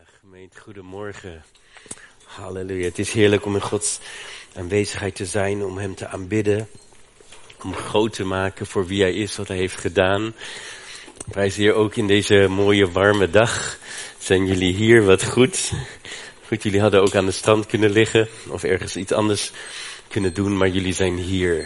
Gemeente, goedemorgen. Halleluja. Het is heerlijk om in Gods aanwezigheid te zijn, om Hem te aanbidden. Om groot te maken voor wie Hij is, wat Hij heeft gedaan. Prijs Heer, ook in deze mooie warme dag zijn jullie hier, wat goed. Goed, jullie hadden ook aan de strand kunnen liggen of ergens iets anders kunnen doen, maar jullie zijn hier.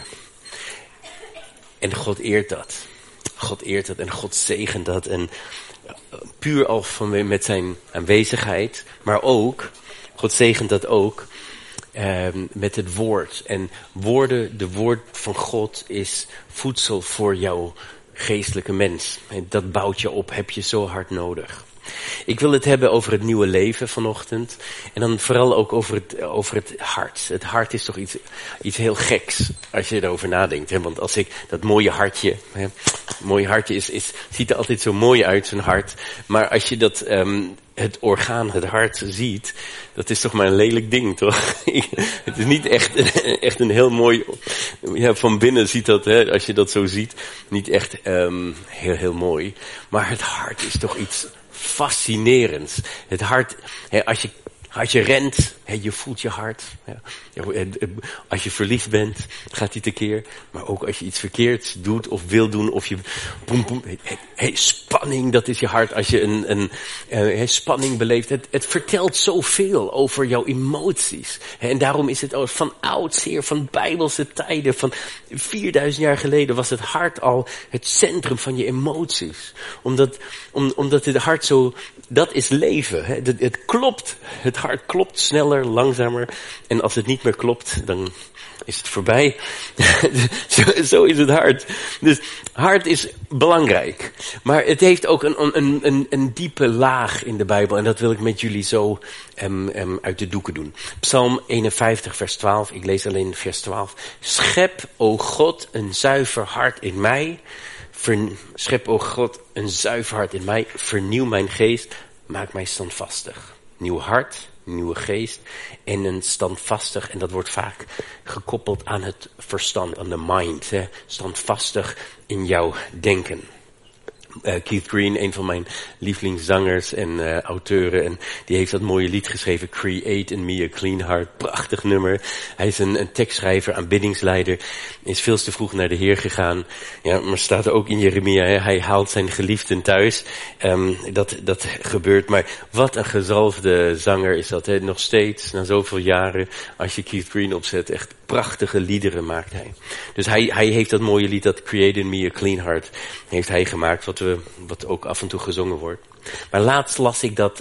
En God eert dat. God eert dat en God zegent dat. En puur al met zijn aanwezigheid, maar ook, God zegent dat ook met het woord. En de woord van God is voedsel voor jouw geestelijke mens. En dat bouwt je op, heb je zo hard nodig. Ik wil het hebben over het nieuwe leven vanochtend. En dan vooral ook over het hart. Het hart is toch iets heel geks als je erover nadenkt. Hè? Want als ik dat mooie hartje, mooie hartje ziet er altijd zo mooi uit, zo'n hart. Maar als je dat, het orgaan, het hart ziet, dat is toch maar een lelijk ding, toch? Het is niet echt een heel mooi, ja, van binnen ziet dat, hè, als je dat zo ziet, niet echt heel mooi. Maar het hart is toch iets fascinerends. Het hart, als je rent, je voelt je hart. Als je verliefd bent, gaat die tekeer. Maar ook als je iets verkeerds doet of wil doen, of je spanning, dat is je hart. Als je een spanning beleeft, het vertelt zoveel over jouw emoties. En daarom is het van oudsher, van bijbelse tijden, van 4000 jaar geleden was het hart al het centrum van je emoties. Omdat het hart zo, dat is leven. Het klopt. Het hart klopt sneller, langzamer. En als het niet meer klopt, dan is het voorbij. Zo is het hart. Dus hart is belangrijk. Maar het heeft ook een diepe laag in de Bijbel. En dat wil ik met jullie zo uit de doeken doen. Psalm 51 vers 12. Ik lees alleen vers 12. Schep, o God, een zuiver hart in mij. Schep, o God, een zuiver hart in mij. Vernieuw mijn geest. Maak mij standvastig. Nieuw hart, nieuwe geest en een standvastig. En dat wordt vaak gekoppeld aan het verstand, aan de mind. Hè? Standvastig in jouw denken. Keith Green, een van mijn lievelingszangers en auteuren. En die heeft dat mooie lied geschreven. Create in me a clean heart. Prachtig nummer. Hij is een tekstschrijver, aanbiddingsleider. Is veel te vroeg naar de Heer gegaan. Ja, maar staat er ook in Jeremia. Hè? Hij haalt zijn geliefden thuis. Dat gebeurt. Maar wat een gezalfde zanger is dat. Hè? Nog steeds, na zoveel jaren. Als je Keith Green opzet. Echt prachtige liederen maakt hij. Dus hij heeft dat mooie lied. Dat Create in me a clean heart. Heeft hij gemaakt. Wat ook af en toe gezongen wordt. Maar laatst las ik dat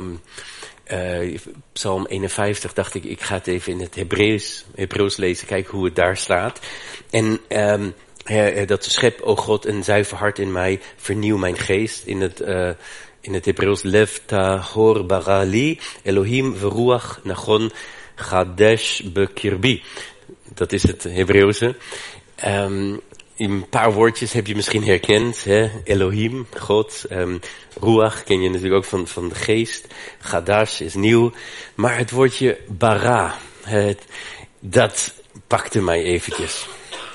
Psalm 51, dacht ik ga het even in het Hebreeuws lezen, kijken hoe het daar staat. En dat schep, o God, een zuiver hart in mij, vernieuw mijn geest. In het Hebreeuws, lev tahor barali, Elohim veruach nachon chadesh bekirbi. Dat is het Hebreeuwse. Een paar woordjes heb je misschien herkend. Hè? Elohim, God. Ruach ken je natuurlijk ook van de geest. Chadash is nieuw. Maar het woordje bara, dat pakte mij eventjes.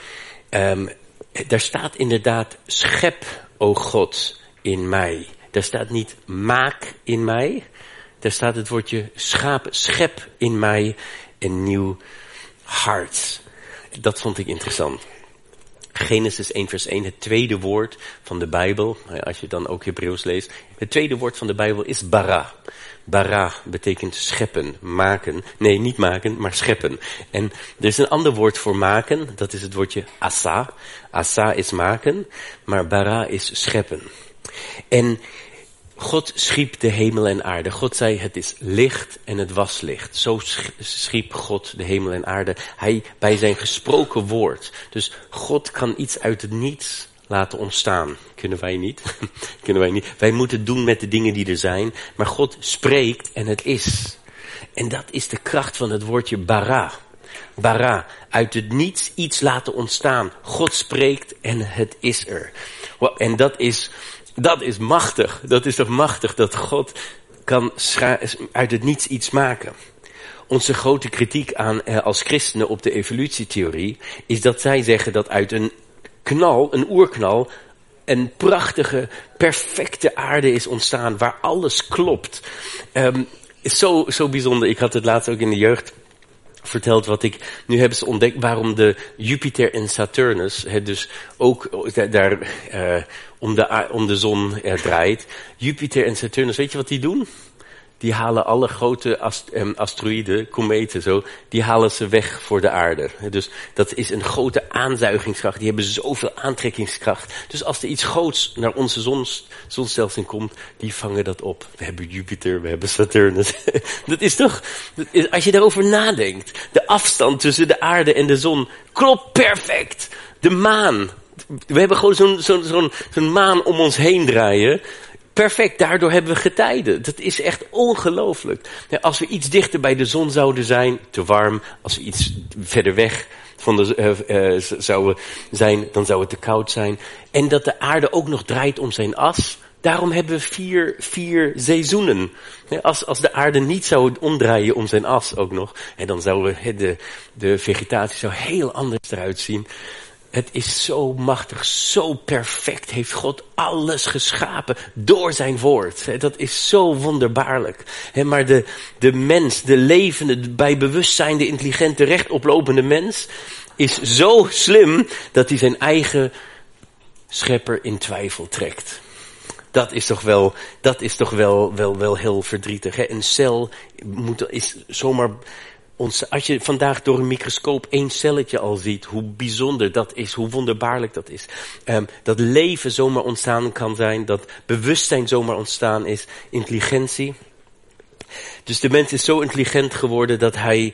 Daar staat inderdaad schep, o God, in mij. Daar staat niet maak in mij. Daar staat het woordje schep in mij een nieuw hart. Dat vond ik interessant. Genesis 1 vers 1, het tweede woord van de Bijbel, als je dan ook Hebreeuws leest. Het tweede woord van de Bijbel is bara. Bara betekent scheppen, maken. Nee, niet maken, maar scheppen. En er is een ander woord voor maken, dat is het woordje asa. Asa is maken, maar bara is scheppen. En God schiep de hemel en aarde. God zei, het is licht en het was licht. Zo schiep God de hemel en aarde. Hij bij zijn gesproken woord. Dus God kan iets uit het niets laten ontstaan. Kunnen wij niet. Wij moeten het doen met de dingen die er zijn. Maar God spreekt en het is. En dat is de kracht van het woordje bara. Bara. Uit het niets iets laten ontstaan. God spreekt en het is er. En dat is machtig. Dat is toch machtig dat God kan uit het niets iets maken. Onze grote kritiek aan als christenen op de evolutietheorie is dat zij zeggen dat uit een oerknal, een prachtige, perfecte aarde is ontstaan waar alles klopt. Is zo bijzonder. Ik had het laatst ook in de jeugd verteld wat ik nu heb ontdekt waarom de Jupiter en Saturnus dus ook daar om de zon draait. Jupiter en Saturnus, weet je wat die doen? Die halen alle grote asteroïden, kometen zo, die halen ze weg voor de aarde. Dus dat is een grote aanzuigingskracht. Die hebben zoveel aantrekkingskracht. Dus als er iets groots naar onze zonstelsel komt, die vangen dat op. We hebben Jupiter, we hebben Saturnus. Dat is toch, als je daarover nadenkt, de afstand tussen de aarde en de zon klopt perfect. De maan. We hebben gewoon zo'n maan om ons heen draaien. Perfect, daardoor hebben we getijden. Dat is echt ongelooflijk. Als we iets dichter bij de zon zouden zijn, te warm. Als we iets verder weg van de zouden zijn, dan zou het te koud zijn. En dat de aarde ook nog draait om zijn as. Daarom hebben we vier seizoenen. Als de aarde niet zou omdraaien om zijn as ook nog, dan zou de vegetatie zou heel anders eruit zien. Het is zo machtig, zo perfect heeft God alles geschapen door zijn woord. Dat is zo wonderbaarlijk. Maar de mens, de levende, bij bewustzijn, de intelligente, rechtoplopende mens is zo slim dat hij zijn eigen schepper in twijfel trekt. Dat is toch wel heel verdrietig. Een cel is zomaar... Als je vandaag door een microscoop 1 celletje al ziet, hoe bijzonder dat is, hoe wonderbaarlijk dat is. Dat leven zomaar ontstaan kan zijn, dat bewustzijn zomaar ontstaan is, intelligentie. Dus de mens is zo intelligent geworden dat hij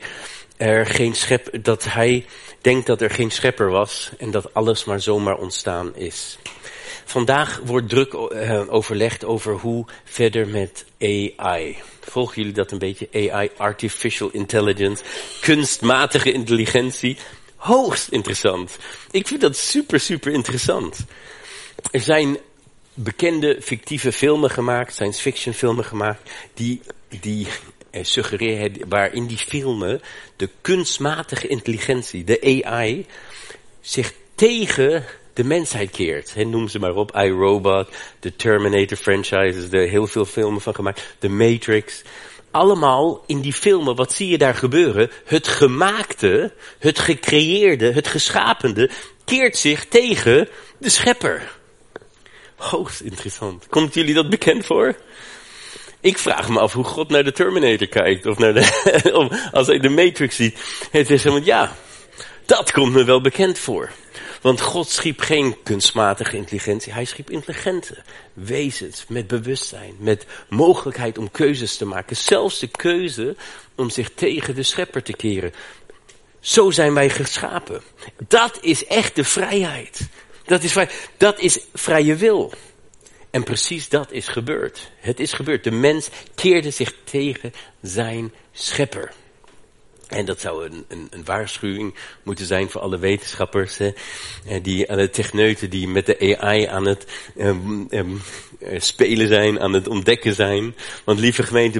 denkt dat er geen schepper was en dat alles maar zomaar ontstaan is. Vandaag wordt druk overlegd over hoe verder met AI. Volgen jullie dat een beetje? AI, Artificial Intelligence, kunstmatige intelligentie. Hoogst interessant. Ik vind dat super interessant. Er zijn bekende fictieve filmen gemaakt, science fiction filmen gemaakt, die suggereren waar in die filmen de kunstmatige intelligentie, de AI, zich tegen de mensheid keert. Noem ze maar op. iRobot, de Terminator franchises, er heel veel filmen van gemaakt. The Matrix. Allemaal in die filmen, wat zie je daar gebeuren? Het gemaakte, het gecreëerde, het geschapende keert zich tegen de schepper. Hoogst interessant. Komt jullie dat bekend voor? Ik vraag me af hoe God naar de Terminator kijkt. Of naar als hij de Matrix ziet. Het is helemaal, ja, dat komt me wel bekend voor. Want God schiep geen kunstmatige intelligentie. Hij schiep intelligente wezens met bewustzijn. Met mogelijkheid om keuzes te maken. Zelfs de keuze om zich tegen de schepper te keren. Zo zijn wij geschapen. Dat is echt de vrijheid. Dat is vrije wil. En precies dat is gebeurd. Het is gebeurd. De mens keerde zich tegen zijn schepper. En dat zou een waarschuwing moeten zijn voor alle wetenschappers, de techneuten die met de AI aan het spelen zijn, aan het ontdekken zijn. Want lieve gemeente,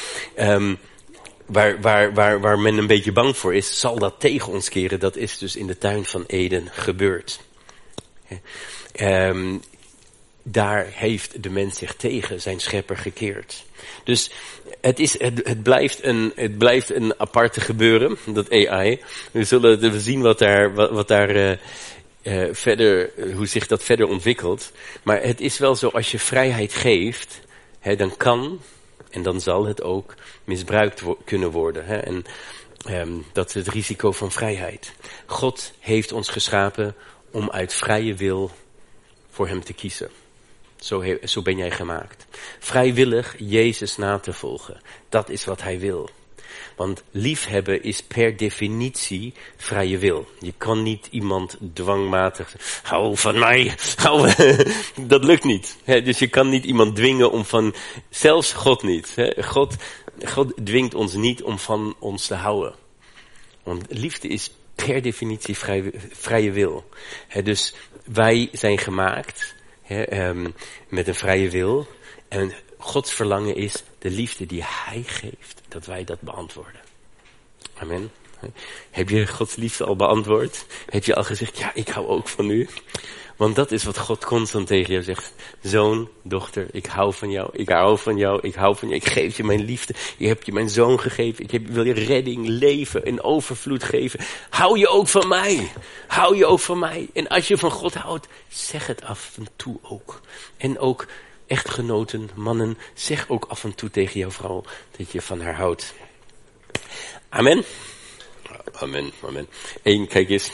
waar men een beetje bang voor is, zal dat tegen ons keren. Dat is dus in de tuin van Eden gebeurd. Daar heeft de mens zich tegen zijn schepper gekeerd. Dus het blijft een aparte gebeuren, dat AI. We zullen zien wat daar verder, hoe zich dat verder ontwikkelt. Maar het is wel zo, als je vrijheid geeft, dan kan en dan zal het ook misbruikt kunnen worden. En dat is het risico van vrijheid. God heeft ons geschapen om uit vrije wil voor hem te kiezen. Zo ben jij gemaakt. Vrijwillig Jezus na te volgen. Dat is wat hij wil. Want liefhebben is per definitie vrije wil. Je kan niet iemand dwangmatig zeggen, hou van mij, dat lukt niet. Dus je kan niet iemand dwingen om van, zelfs God niet. God dwingt ons niet om van ons te houden. Want liefde is per definitie vrije wil. Dus wij zijn gemaakt met een vrije wil. En Gods verlangen is de liefde die hij geeft, dat wij dat beantwoorden. Amen. Heb je Gods liefde al beantwoord? Heb je al gezegd, ja, ik hou ook van u? Want dat is wat God constant tegen jou zegt. Zoon, dochter, ik hou van jou, ik hou van jou, ik hou van jou. Ik geef je mijn liefde, je hebt je mijn zoon gegeven. Wil je redding, leven en overvloed geven. Hou je ook van mij, hou je ook van mij. En als je van God houdt, zeg het af en toe ook. En ook echtgenoten, mannen, zeg ook af en toe tegen jouw vrouw dat je van haar houdt. Amen. Amen, amen. Eén, kijk eens,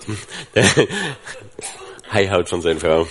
hij houdt van zijn vrouw.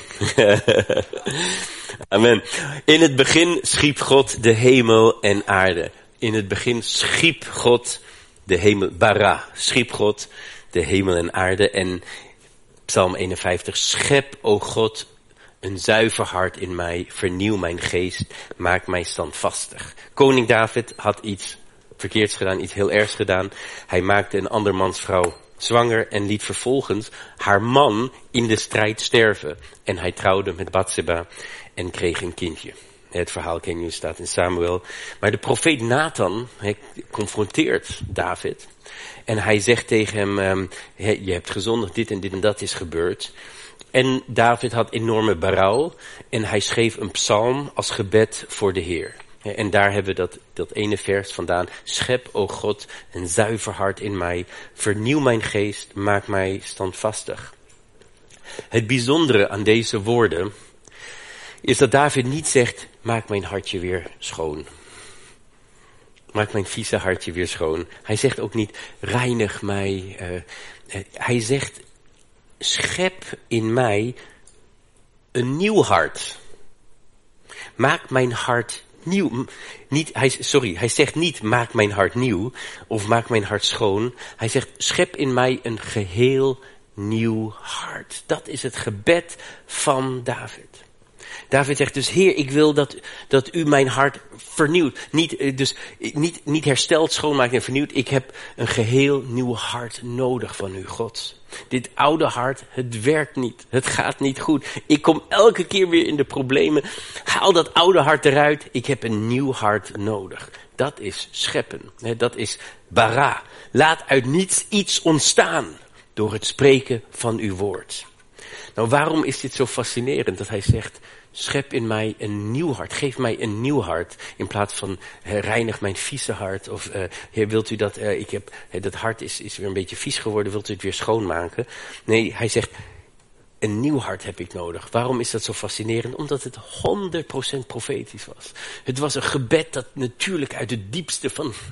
Amen. In het begin schiep God de hemel en aarde. In het begin schiep God de hemel, bara, schiep God de hemel en aarde. En Psalm 51, schep, o God, een zuiver hart in mij, vernieuw mijn geest, maak mij standvastig. Koning David had iets verkeerds gedaan, iets heel ergs gedaan. Hij maakte een andermans vrouw zwanger en liet vervolgens haar man in de strijd sterven. En hij trouwde met Batseba en kreeg een kindje. Het verhaal ken je, staat in Samuel. Maar de profeet Nathan confronteert David. En hij zegt tegen hem, je hebt gezondigd, dit en dat is gebeurd. En David had enorme berouw en hij schreef een psalm als gebed voor de Heer. En daar hebben we dat ene vers vandaan. Schep, o God, een zuiver hart in mij. Vernieuw mijn geest, maak mij standvastig. Het bijzondere aan deze woorden is dat David niet zegt, maak mijn hartje weer schoon. Maak mijn vieze hartje weer schoon. Hij zegt ook niet, reinig mij. Hij zegt, schep in mij een nieuw hart. Maak mijn hart nieuw. Hij zegt niet, maak mijn hart nieuw of maak mijn hart schoon. Hij zegt, schep in mij een geheel nieuw hart. Dat is het gebed van David. David zegt dus, Heer, ik wil dat u mijn hart vernieuwt. Niet herstelt, schoonmaakt en vernieuwt. Ik heb een geheel nieuw hart nodig van u, God. Dit oude hart, het werkt niet. Het gaat niet goed. Ik kom elke keer weer in de problemen. Haal dat oude hart eruit. Ik heb een nieuw hart nodig. Dat is scheppen. Dat is bara. Laat uit niets iets ontstaan door het spreken van uw woord. Nou, waarom is dit zo fascinerend dat hij zegt, schep in mij een nieuw hart. Geef mij een nieuw hart. In plaats van reinig mijn vieze hart. Of Heer, wilt u dat, dat hart is weer een beetje vies geworden. Wilt u het weer schoonmaken? Nee, hij zegt, een nieuw hart heb ik nodig. Waarom is dat zo fascinerend? Omdat het 100% profetisch was. Het was een gebed dat natuurlijk uit het diepste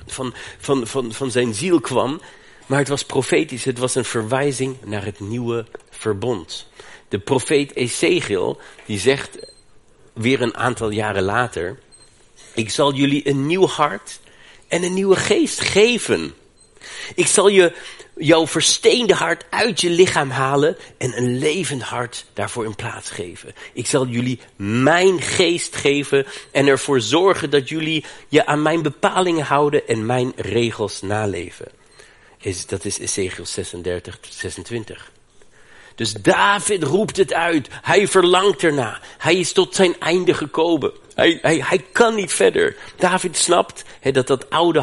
van zijn ziel kwam. Maar het was profetisch. Het was een verwijzing naar het nieuwe verbond. De profeet Ezechiel, die zegt weer een aantal jaren later, ik zal jullie een nieuw hart en een nieuwe geest geven. Ik zal jouw versteende hart uit je lichaam halen en een levend hart daarvoor in plaats geven. Ik zal jullie mijn geest geven en ervoor zorgen dat jullie je aan mijn bepalingen houden en mijn regels naleven. Dat is Ezechiel 36:26. Dus David roept het uit. Hij verlangt erna. Hij is tot zijn einde gekomen. Hij kan niet verder. David snapt dat oude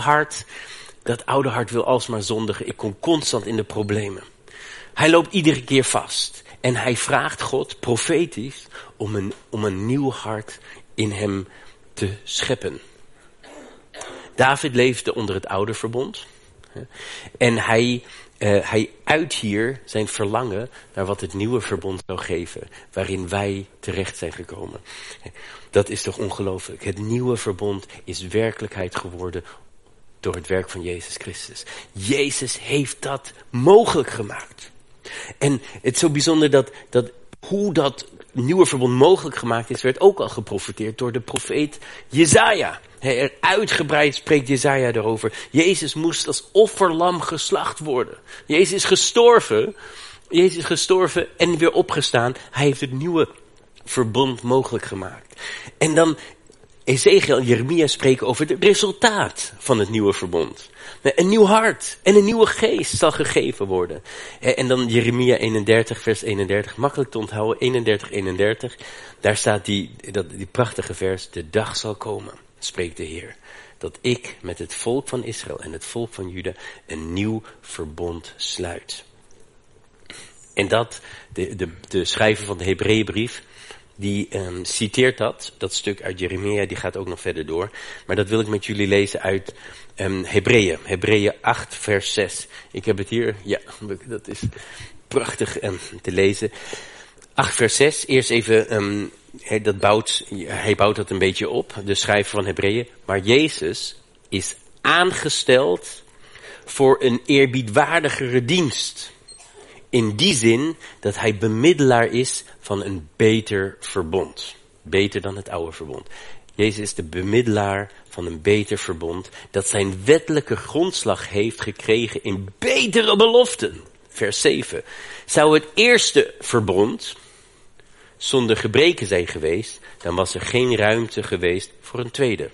hart wil alsmaar zondigen. Ik kom constant in de problemen. Hij loopt iedere keer vast. En hij vraagt God profetisch om een nieuw hart in hem te scheppen. David leefde onder het oude verbond. En hij uit hier zijn verlangen naar wat het nieuwe verbond zou geven, waarin wij terecht zijn gekomen. Dat is toch ongelooflijk. Het nieuwe verbond is werkelijkheid geworden door het werk van Jezus Christus. Jezus heeft dat mogelijk gemaakt. En het is zo bijzonder dat hoe dat nieuwe verbond mogelijk gemaakt is, werd ook al geprofeteerd door de profeet Jesaja. Uitgebreid spreekt Jesaja erover. Jezus moest als offerlam geslacht worden. Jezus is gestorven en weer opgestaan. Hij heeft het nieuwe verbond mogelijk gemaakt. En dan Ezechiel en Jeremia spreken over het resultaat van het nieuwe verbond. Een nieuw hart en een nieuwe geest zal gegeven worden. En dan Jeremia 31, vers 31, makkelijk te onthouden, 31. Daar staat die prachtige vers, de dag zal komen, spreekt de Heer, dat ik met het volk van Israël en het volk van Juda een nieuw verbond sluit. En dat, de schrijver van de Hebreeënbrief, die citeert dat stuk uit Jeremia, die gaat ook nog verder door. Maar dat wil ik met jullie lezen uit Hebreeën 8 vers 6. Ik heb het hier, ja, dat is prachtig te lezen. 8 vers 6, eerst even, hij bouwt dat een beetje op, de schrijver van Hebreeën. Maar Jezus is aangesteld voor een eerbiedwaardigere dienst. In die zin dat hij bemiddelaar is van een beter verbond. Beter dan het oude verbond. Jezus is de bemiddelaar van een beter verbond dat zijn wettelijke grondslag heeft gekregen in betere beloften. Vers 7. Zou het eerste verbond zonder gebreken zijn geweest, dan was er geen ruimte geweest voor een tweede.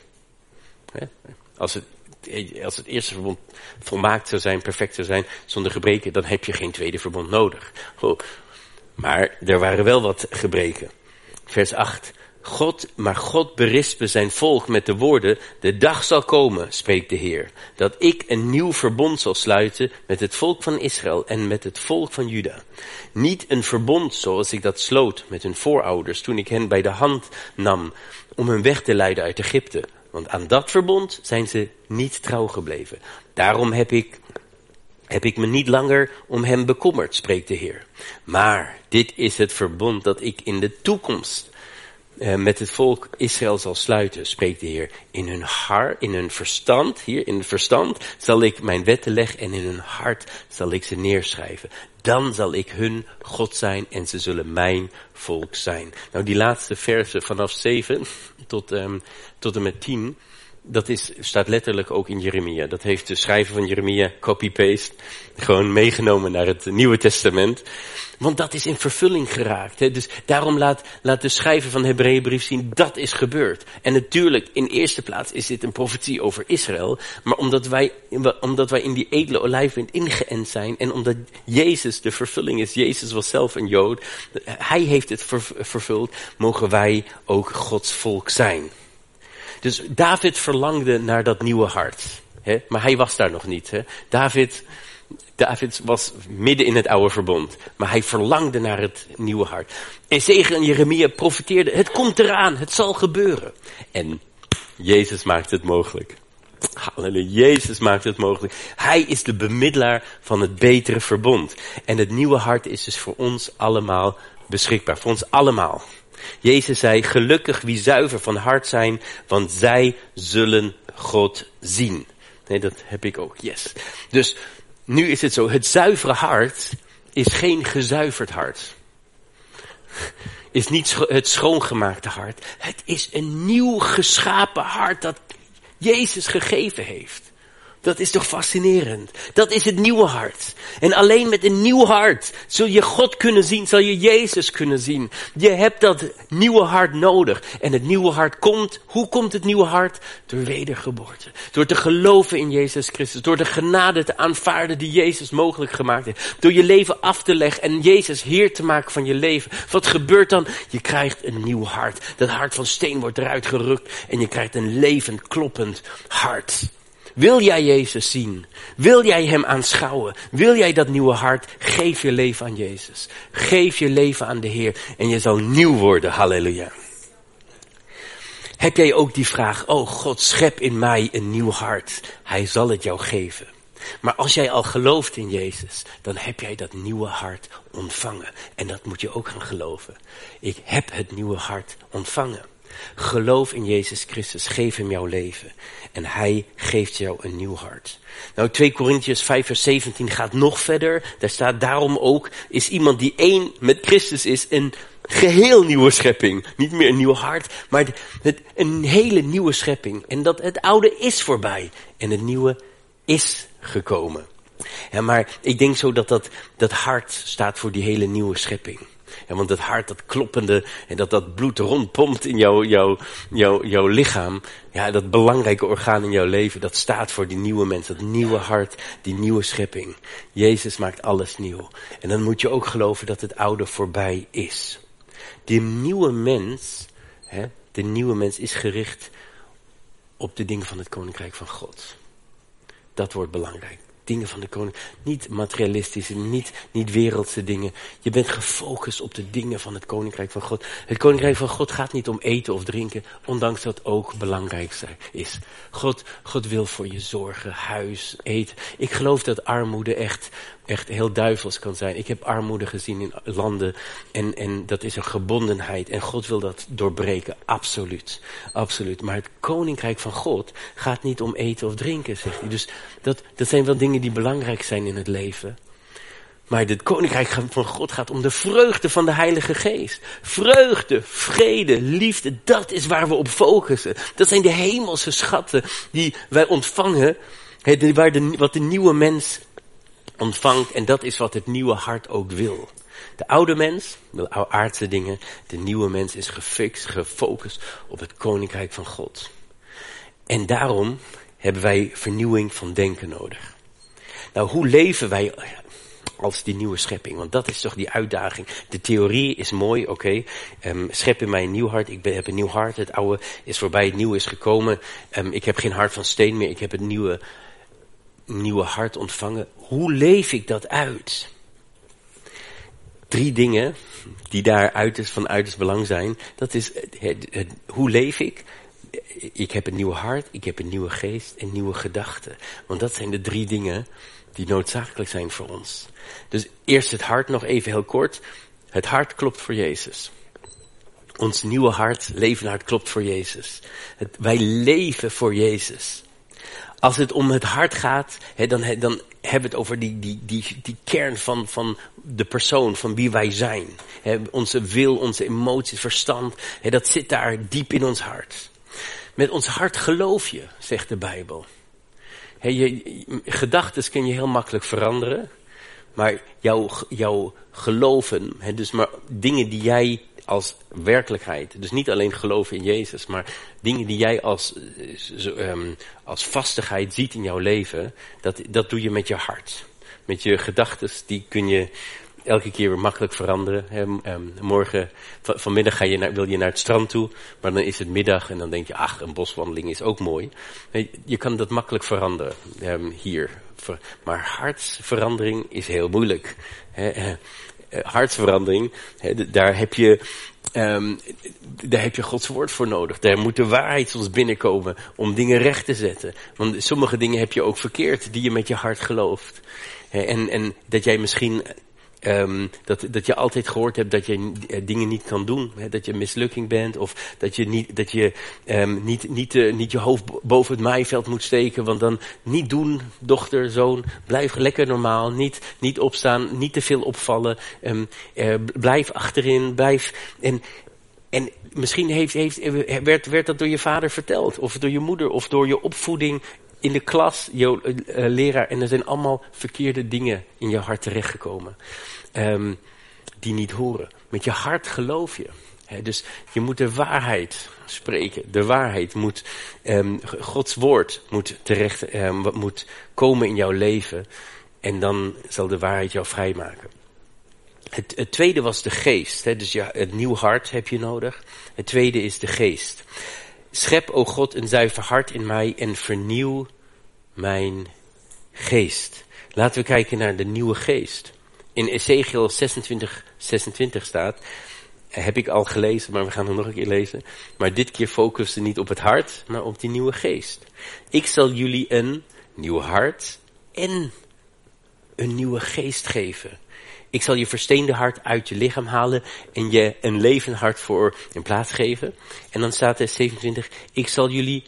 Als het eerste verbond volmaakt zou zijn, perfect zou zijn, zonder gebreken, dan heb je geen tweede verbond nodig. Maar er waren wel wat gebreken. Vers 8. Maar God berispte zijn volk met de woorden, de dag zal komen, spreekt de Heer, dat ik een nieuw verbond zal sluiten met het volk van Israël en met het volk van Juda. Niet een verbond zoals ik dat sloot met hun voorouders toen ik hen bij de hand nam om hen weg te leiden uit Egypte. Want aan dat verbond zijn ze niet trouw gebleven. Daarom heb ik me niet langer om hen bekommerd, spreekt de Heer. Maar dit is het verbond dat ik in de toekomst met het volk Israël zal sluiten, spreekt de Heer. In hun verstand, hier in het verstand, zal ik mijn wetten leggen en in hun hart zal ik ze neerschrijven. Dan zal ik hun God zijn en ze zullen mijn volk zijn. Nou, die laatste versen vanaf 7 tot en met 10, dat staat letterlijk ook in Jeremia. Dat heeft de schrijver van Jeremia, copy-paste, gewoon meegenomen naar het Nieuwe Testament. Want dat is in vervulling geraakt. Hè? Dus daarom laat de schrijver van de Hebreeënbrief zien, dat is gebeurd. En natuurlijk, in eerste plaats is dit een profetie over Israël. Maar omdat wij in die edele olijfwind ingeënt zijn. En omdat Jezus de vervulling is. Jezus was zelf een Jood. Hij heeft het vervuld. Mogen wij ook Gods volk zijn. Dus David verlangde naar dat nieuwe hart. Hè? Maar hij was daar nog niet. Hè? David was midden in het oude verbond. Maar hij verlangde naar het nieuwe hart. Ezekiël en Jeremia profeteerden, het komt eraan, het zal gebeuren. En Jezus maakt het mogelijk. Halleluja, Jezus maakt het mogelijk. Hij is de bemiddelaar van het betere verbond. En het nieuwe hart is dus voor ons allemaal beschikbaar. Voor ons allemaal. Jezus zei, gelukkig wie zuiver van hart zijn, want zij zullen God zien. Nee, dat heb ik ook, yes. Dus nu is het zo, het zuivere hart is geen gezuiverd hart. Is niet het schoongemaakte hart. Het is een nieuw geschapen hart dat Jezus gegeven heeft. Dat is toch fascinerend. Dat is het nieuwe hart. En alleen met een nieuw hart zul je God kunnen zien, zal je Jezus kunnen zien. Je hebt dat nieuwe hart nodig. En het nieuwe hart komt, hoe komt het nieuwe hart? Door wedergeboorte. Door te geloven in Jezus Christus. Door de genade te aanvaarden die Jezus mogelijk gemaakt heeft. Door je leven af te leggen en Jezus Heer te maken van je leven. Wat gebeurt dan? Je krijgt een nieuw hart. Dat hart van steen wordt eruit gerukt en je krijgt een levend, kloppend hart. Wil jij Jezus zien? Wil jij hem aanschouwen? Wil jij dat nieuwe hart? Geef je leven aan Jezus. Geef je leven aan de Heer en je zal nieuw worden. Halleluja. Heb jij ook die vraag, oh God, schep in mij een nieuw hart. Hij zal het jou geven. Maar als jij al gelooft in Jezus, dan heb jij dat nieuwe hart ontvangen. En dat moet je ook gaan geloven. Ik heb het nieuwe hart ontvangen. Geloof in Jezus Christus, geef hem jouw leven. En hij geeft jou een nieuw hart. Nou, 2 Korintiërs 5 vers 17 gaat nog verder. Daar staat daarom ook, is iemand die één met Christus is, een geheel nieuwe schepping. Niet meer een nieuw hart, maar een hele nieuwe schepping. En dat het oude is voorbij. En het nieuwe is gekomen. Ja, maar ik denk zo dat hart staat voor die hele nieuwe schepping. Ja, want het hart, dat kloppende en dat bloed rondpompt in jouw lichaam. Ja, dat belangrijke orgaan in jouw leven, dat staat voor die nieuwe mens. Dat nieuwe hart, die nieuwe schepping. Jezus maakt alles nieuw. En dan moet je ook geloven dat het oude voorbij is. De nieuwe mens is gericht op de dingen van het Koninkrijk van God. Dat wordt belangrijk. dingen van de koning. Niet materialistische, niet wereldse dingen. Je bent gefocust op de dingen van het koninkrijk van God. Het koninkrijk van God gaat niet om eten of drinken, ondanks dat ook belangrijk is. God wil voor je zorgen, huis, eten. Ik geloof dat armoede echt heel duivels kan zijn. Ik heb armoede gezien in landen en dat is een gebondenheid. En God wil dat doorbreken, absoluut. Absoluut. Maar het koninkrijk van God gaat niet om eten of drinken, zegt hij. Dus dat zijn wel dingen die belangrijk zijn in het leven. Maar het koninkrijk van God gaat om de vreugde van de Heilige Geest. Vreugde, vrede, liefde, dat is waar we op focussen. Dat zijn de hemelse schatten die wij ontvangen, wat de nieuwe mens ontvangt. En dat is wat het nieuwe hart ook wil. De oude mens wil aardse dingen. De nieuwe mens is gefocust op het koninkrijk van God. En daarom hebben wij vernieuwing van denken nodig. Nou, hoe leven wij als die nieuwe schepping? Want dat is toch die uitdaging. De theorie is mooi, oké. Schep in mij een nieuw hart. Heb een nieuw hart. Het oude is voorbij, het nieuwe is gekomen. Ik heb geen hart van steen meer. Ik heb het nieuwe hart ontvangen. Hoe leef ik dat uit? 3 dingen die daar van uiterst belang zijn. Dat is, hoe leef ik? Ik heb een nieuw hart, ik heb een nieuwe geest en nieuwe gedachten. Want dat zijn de 3 dingen die noodzakelijk zijn voor ons. Dus eerst het hart nog even heel kort. Het hart klopt voor Jezus. Ons nieuwe hart, levende hart, klopt voor Jezus. Wij leven voor Jezus. Als het om het hart gaat, dan hebben we het over die kern van de persoon, van wie wij zijn. Onze wil, onze emoties, verstand, dat zit daar diep in ons hart. Met ons hart geloof je, zegt de Bijbel. Gedachten kun je heel makkelijk veranderen. Maar jouw geloven, dus maar dingen die jij als werkelijkheid, dus niet alleen geloven in Jezus, maar dingen die jij als vastigheid ziet in jouw leven, dat doe je met je hart. Met je gedachten, die kun je elke keer weer makkelijk veranderen. Vanmiddag wil je naar het strand toe, maar dan is het middag en dan denk je, een boswandeling is ook mooi. Je kan dat makkelijk veranderen hier. Maar hartsverandering is heel moeilijk. Hartsverandering, daar heb je Gods woord voor nodig. Daar moet de waarheid soms binnenkomen om dingen recht te zetten. Want sommige dingen heb je ook verkeerd die je met je hart gelooft. En dat jij misschien dat je altijd gehoord hebt dat je dingen niet kan doen. Dat je mislukking bent. Of dat je niet je hoofd boven het maaiveld moet steken. Want dan niet doen, dochter, zoon. Blijf lekker normaal. Niet opstaan. Niet te veel opvallen. Blijf achterin. En misschien werd dat door je vader verteld. Of door je moeder. Of door je opvoeding in de klas, je leraar. En er zijn allemaal verkeerde dingen in je hart terechtgekomen. Die niet horen. Met je hart geloof je. Dus je moet de waarheid spreken. De waarheid moet, Gods woord moet komen in jouw leven. En dan zal de waarheid jou vrijmaken. Het tweede was de geest. Dus het nieuw hart heb je nodig. Het tweede is de geest. Schep, o God, een zuiver hart in mij en vernieuw mijn geest. Laten we kijken naar de nieuwe geest. In Ezekiel 26 staat, heb ik al gelezen, maar we gaan het nog een keer lezen. Maar dit keer focussen niet op het hart, maar op die nieuwe geest. Ik zal jullie een nieuw hart en een nieuwe geest geven. Ik zal je versteende hart uit je lichaam halen en je een levend hart voor in plaats geven. En dan staat er 27, ik zal jullie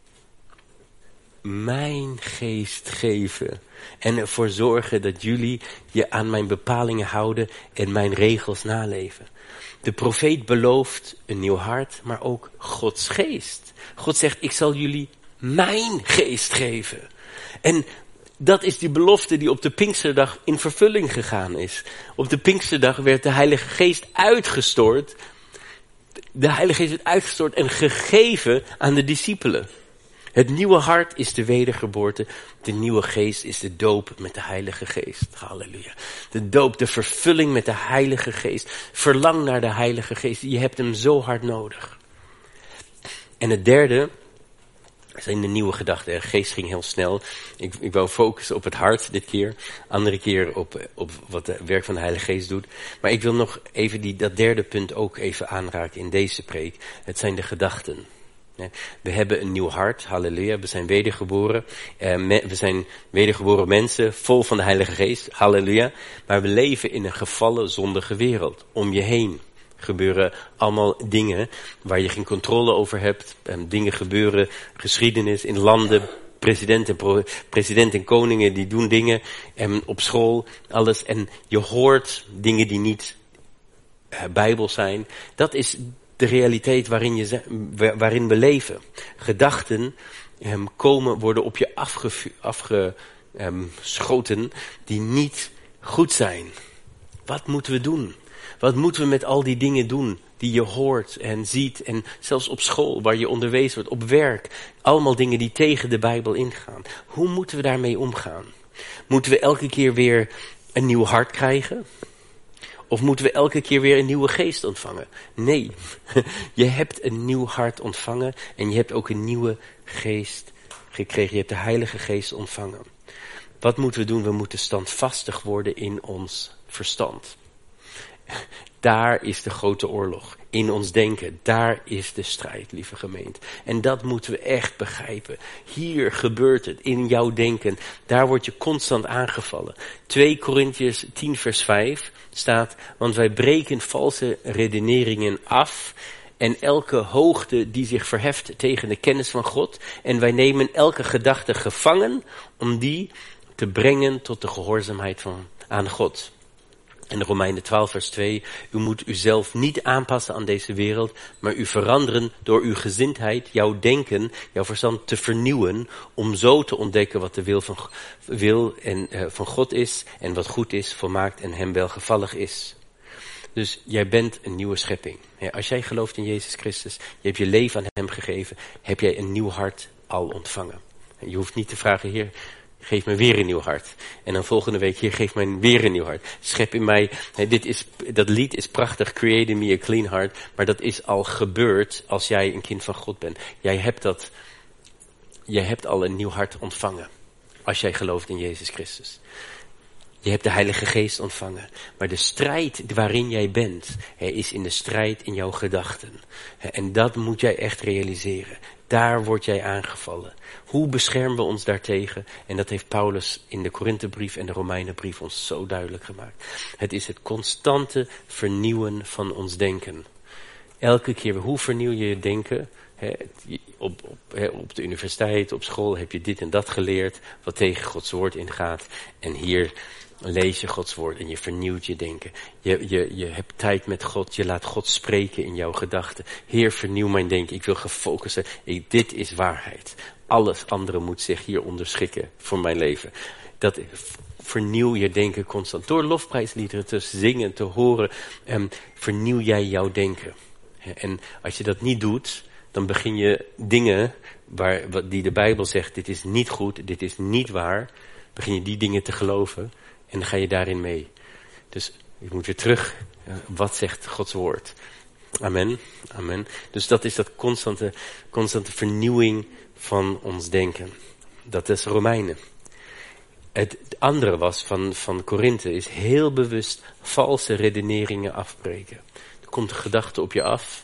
mijn geest geven. En ervoor zorgen dat jullie je aan mijn bepalingen houden en mijn regels naleven. De profeet belooft een nieuw hart, maar ook Gods geest. God zegt, ik zal jullie mijn geest geven. En dat is die belofte die op de Pinksterdag in vervulling gegaan is. Op de Pinksterdag werd de Heilige Geest uitgestort. De Heilige Geest werd uitgestort en gegeven aan de discipelen. Het nieuwe hart is de wedergeboorte. De nieuwe geest is de doop met de Heilige Geest. Halleluja. De doop, de vervulling met de Heilige Geest. Verlang naar de Heilige Geest. Je hebt hem zo hard nodig. En het derde, Dat zijn de nieuwe gedachten. De geest ging heel snel. Ik wou focussen op het hart dit keer. Andere keer op wat het werk van de Heilige Geest doet. Maar ik wil nog even dat derde punt ook even aanraken in deze preek. Het zijn de gedachten. We hebben een nieuw hart, halleluja. We zijn wedergeboren. We zijn wedergeboren mensen, vol van de Heilige Geest, halleluja. Maar we leven in een gevallen, zondige wereld. Om je heen gebeuren allemaal dingen waar je geen controle over hebt. Dingen gebeuren, geschiedenis in landen, president en koningen die doen dingen. Op school, alles. En je hoort dingen die niet bijbels zijn. Dat is de realiteit waarin we leven. Gedachten worden op je afgeschoten die niet goed zijn. Wat moeten we doen? Wat moeten we met al die dingen doen die je hoort en ziet en zelfs op school waar je onderwezen wordt, op werk. Allemaal dingen die tegen de Bijbel ingaan. Hoe moeten we daarmee omgaan? Moeten we elke keer weer een nieuw hart krijgen? Of moeten we elke keer weer een nieuwe geest ontvangen? Nee, je hebt een nieuw hart ontvangen en je hebt ook een nieuwe geest gekregen. Je hebt de Heilige Geest ontvangen. Wat moeten we doen? We moeten standvastig worden in ons verstand. Daar is de grote oorlog. In ons denken. Daar is de strijd, lieve gemeente. En dat moeten we echt begrijpen. Hier gebeurt het. In jouw denken. Daar word je constant aangevallen. 2 Korintiërs 10 vers 5 staat. Want wij breken valse redeneringen af. En elke hoogte die zich verheft tegen de kennis van God. En wij nemen elke gedachte gevangen. Om die te brengen tot de gehoorzaamheid aan God. En de Romeinen 12 vers 2, u moet uzelf niet aanpassen aan deze wereld, maar u veranderen door uw gezindheid, jouw denken, jouw verstand te vernieuwen, om zo te ontdekken wat de wil van God is en wat goed is, volmaakt en hem welgevallig is. Dus jij bent een nieuwe schepping. Als jij gelooft in Jezus Christus, je hebt je leven aan hem gegeven, heb jij een nieuw hart al ontvangen. Je hoeft niet te vragen, Heer, geef me weer een nieuw hart. En dan volgende week, Heer, geef mij weer een nieuw hart. Schep in mij, dat lied is prachtig, create in me a clean heart. Maar dat is al gebeurd als jij een kind van God bent. Jij hebt al een nieuw hart ontvangen. Als jij gelooft in Jezus Christus. Je hebt de Heilige Geest ontvangen. Maar de strijd waarin jij bent, is in de strijd in jouw gedachten. En dat moet jij echt realiseren. Daar word jij aangevallen. Hoe beschermen we ons daartegen? En dat heeft Paulus in de Korinthebrief en de Romeinenbrief ons zo duidelijk gemaakt. Het is het constante vernieuwen van ons denken. Elke keer, hoe vernieuw je je denken? Op de universiteit, op school heb je dit en dat geleerd, wat tegen Gods woord ingaat. En hier lees je Gods woord en je vernieuwt je denken. Je hebt tijd met God, je laat God spreken in jouw gedachten. Heer, vernieuw mijn denken, ik wil gefocust zijn. Dit is waarheid. Alles andere moet zich hier onderschikken voor mijn leven. Dat vernieuw je denken constant. Door lofprijsliederen te zingen, te horen, vernieuw jij jouw denken. En als je dat niet doet, dan begin je dingen die de Bijbel zegt, dit is niet goed, dit is niet waar. Begin je die dingen te geloven en dan ga je daarin mee. Dus je moet weer terug. Wat zegt Gods woord? Amen. Amen. Dus dat is dat constante vernieuwing van ons denken. Dat is Romeinen. Het andere was van Korinthe is heel bewust valse redeneringen afbreken. Er komt een gedachte op je af.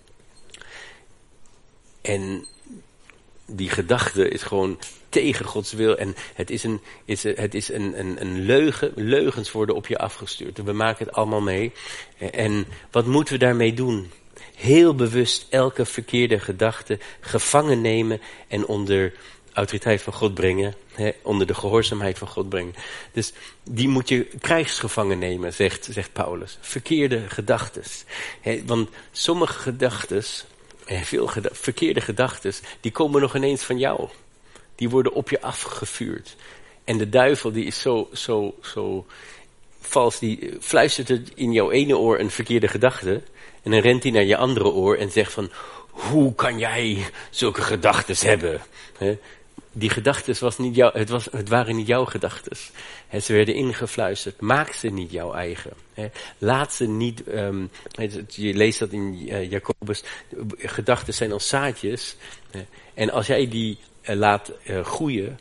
En die gedachte is gewoon tegen Gods wil. En het is een leugen. Leugens worden op je afgestuurd. En we maken het allemaal mee. En wat moeten we daarmee doen? Heel bewust elke verkeerde gedachte gevangen nemen en onder autoriteit van God brengen. Onder de gehoorzaamheid van God brengen. Dus die moet je krijgsgevangen nemen, zegt Paulus. Verkeerde gedachtes. Want sommige gedachtes, veel verkeerde gedachtes, die komen nog ineens van jou. Die worden op je afgevuurd. En de duivel die is zo vals, die fluistert het in jouw ene oor een verkeerde gedachte. En dan rent hij naar je andere oor en zegt van, hoe kan jij zulke gedachtes hebben? die gedachten het waren niet jouw gedachten. Ze werden ingefluisterd. Maak ze niet jouw eigen. Laat ze niet, je leest dat in Jacobus, gedachten zijn als zaadjes. En als jij die laat groeien,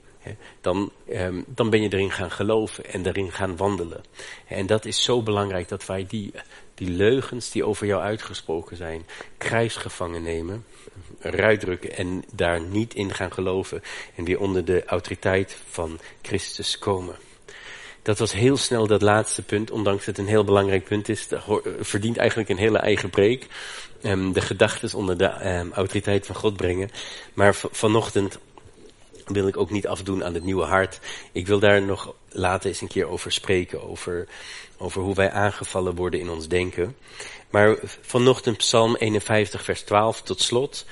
dan ben je erin gaan geloven en erin gaan wandelen. En dat is zo belangrijk dat wij die leugens die over jou uitgesproken zijn, krijgsgevangen nemen, eruit drukken en daar niet in gaan geloven en weer onder de autoriteit van Christus komen. Dat was heel snel dat laatste punt, ondanks het een heel belangrijk punt is. Dat verdient eigenlijk een hele eigen preek. De gedachtes onder de autoriteit van God brengen. Maar vanochtend wil ik ook niet afdoen aan het nieuwe hart. Ik wil daar nog later eens een keer over spreken. Over hoe wij aangevallen worden in ons denken. Maar vanochtend Psalm 51 vers 12 tot slot.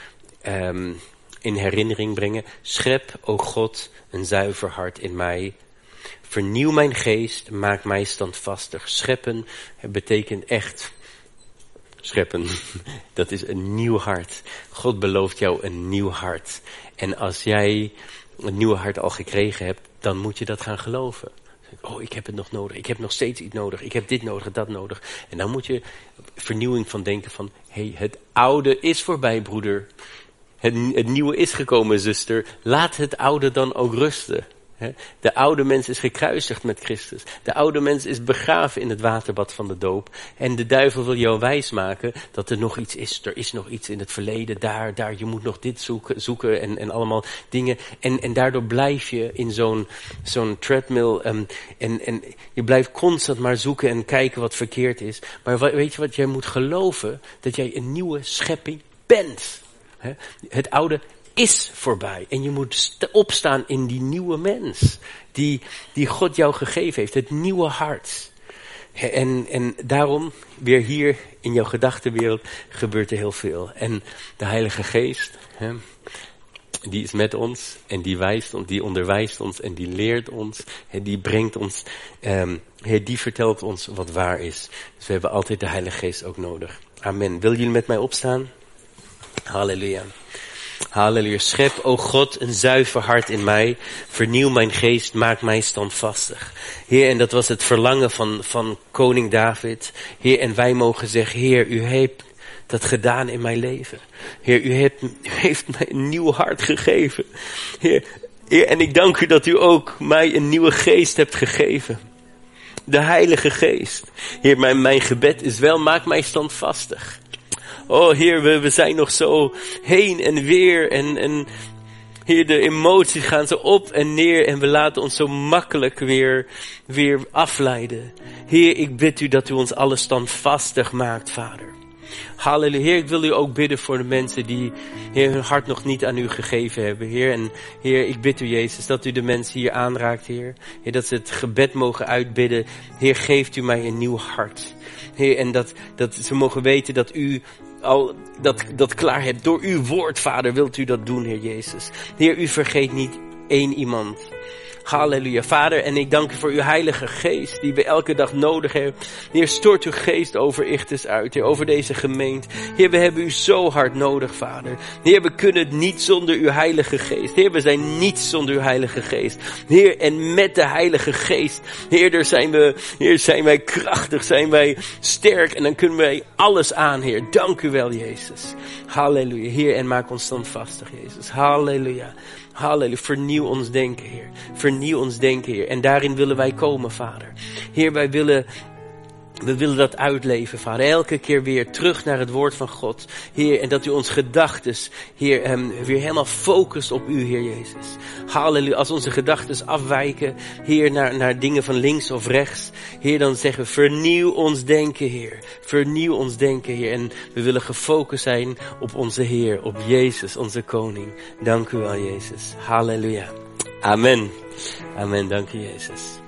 In herinnering brengen. Schep, o God, een zuiver hart in mij. Vernieuw mijn geest, maak mij standvastig. Scheppen betekent echt scheppen. Dat is een nieuw hart. God belooft jou een nieuw hart. En als jij een nieuw hart al gekregen hebt, dan moet je dat gaan geloven. Oh, ik heb het nog nodig. Ik heb nog steeds iets nodig. Ik heb dit nodig, dat nodig. En dan moet je vernieuwing van denken van, hey, het oude is voorbij, broeder. Het nieuwe is gekomen, zuster. Laat het oude dan ook rusten. De oude mens is gekruisigd met Christus. De oude mens is begraven in het waterbad van de doop. En de duivel wil jou wijsmaken dat er nog iets is. Er is nog iets in het verleden. Daar. Je moet nog dit zoeken en allemaal dingen. En daardoor blijf je in zo'n treadmill. En je blijft constant maar zoeken en kijken wat verkeerd is. Maar weet je wat? Jij moet geloven dat jij een nieuwe schepping bent. Het oude is voorbij. En je moet opstaan in die nieuwe mens. Die God jou gegeven heeft. Het nieuwe hart. En daarom, weer hier in jouw gedachtenwereld, gebeurt er heel veel. En de Heilige Geest, die is met ons. En die wijst ons, die onderwijst ons. En die leert ons. En die brengt ons, die vertelt ons wat waar is. Dus we hebben altijd de Heilige Geest ook nodig. Amen. Willen jullie met mij opstaan? Halleluja. Halleluja. Schep, o God, een zuiver hart in mij. Vernieuw mijn geest, maak mij standvastig. Heer, en dat was het verlangen van koning David. Heer, en wij mogen zeggen, Heer, u heeft dat gedaan in mijn leven. Heer, u heeft mij een nieuw hart gegeven. Heer, en ik dank u dat u ook mij een nieuwe geest hebt gegeven. De Heilige Geest. Heer, mijn gebed is wel, maak mij standvastig. Oh Heer, we zijn nog zo heen en weer en Heer, de emoties gaan zo op en neer en we laten ons zo makkelijk weer afleiden. Heer, ik bid u dat u ons alles standvastig maakt, Vader. Halleluja. Heer, ik wil u ook bidden voor de mensen die, Heer, hun hart nog niet aan u gegeven hebben, Heer. En Heer, ik bid u, Jezus, dat u de mensen hier aanraakt, Heer. Heer, dat ze het gebed mogen uitbidden. Heer, geeft u mij een nieuw hart. Heer, en dat ze mogen weten dat u al dat klaar hebt. Door uw woord, Vader, wilt u dat doen, Heer Jezus. Heer, u vergeet niet één iemand. Halleluja, Vader, en ik dank u voor uw Heilige Geest, die we elke dag nodig hebben. Heer, stort uw geest over Ichthus uit, Heer, over deze gemeente. Heer, we hebben u zo hard nodig, Vader. Heer, we kunnen het niet zonder uw Heilige Geest. Heer, we zijn niets zonder uw Heilige Geest. Heer, en met de Heilige Geest, Heer, zijn wij krachtig, zijn wij sterk, en dan kunnen wij alles aan, Heer. Dank u wel, Jezus. Halleluja, Heer, en maak ons standvastig, Jezus. Halleluja. Halleluja, vernieuw ons denken, Heer. Vernieuw ons denken, Heer. En daarin willen wij komen, Vader. Heer, we willen dat uitleven, Vader. Elke keer weer terug naar het woord van God. Heer, en dat u ons gedachtes, Heer, weer helemaal focust op u, Heer Jezus. Halleluja, als onze gedachtes afwijken, Heer, naar dingen van links of rechts. Heer, dan zeggen we, vernieuw ons denken, Heer. Vernieuw ons denken, Heer. En we willen gefocust zijn op onze Heer, op Jezus, onze koning. Dank u wel, Jezus. Halleluja. Amen. Amen, dank u, Jezus.